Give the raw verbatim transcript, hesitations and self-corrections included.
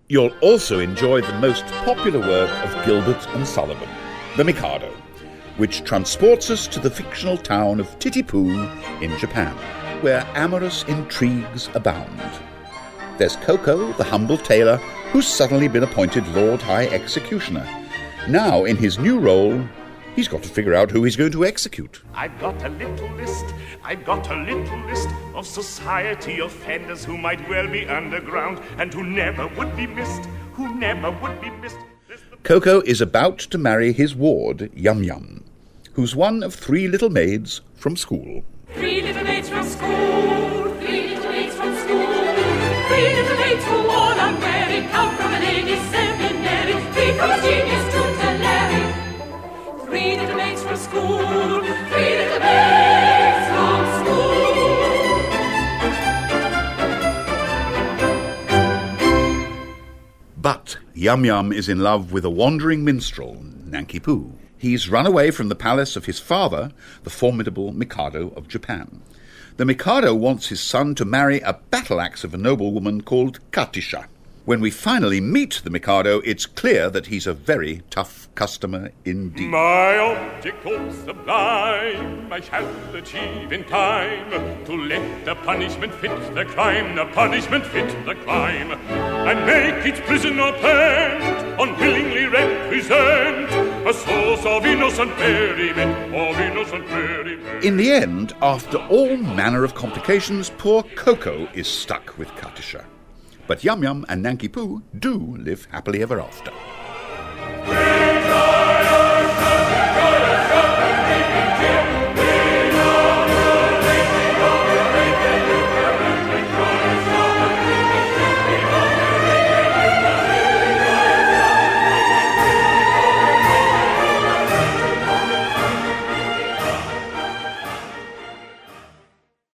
You'll also enjoy the most popular work of Gilbert and Sullivan, The Mikado, which transports us to the fictional town of Titipu in Japan, where amorous intrigues abound. There's Koko, the humble tailor, who's suddenly been appointed Lord High Executioner. Now, in his new role, he's got to figure out who he's going to execute. I've got a little list, I've got a little list of society offenders who might well be underground and who never would be missed, who never would be missed. Koko is about to marry his ward, Yum Yum, who's one of three little maids from school. Three little maids from school, three little maids from school, three little maids who all unmarried come from a lady's seminary, three from a genius to Tulare. Three little maids from school, three little maids from school. But Yum Yum is in love with a wandering minstrel, Nanki Poo. He's run away from the palace of his father, the formidable Mikado of Japan. The Mikado wants his son to marry a battle-axe of a noblewoman called Katisha. When we finally meet the Mikado, it's clear that he's a very tough customer indeed. My obstacle sublime I shall achieve in time, to let the punishment fit the crime, the punishment fit the crime, and make its prisoner pant, unwillingly represent a source of innocent merriment, of innocent merriment. In the end, after all manner of complications, poor Koko is stuck with Katisha. But Yum Yum and Nanki Poo do live happily ever after.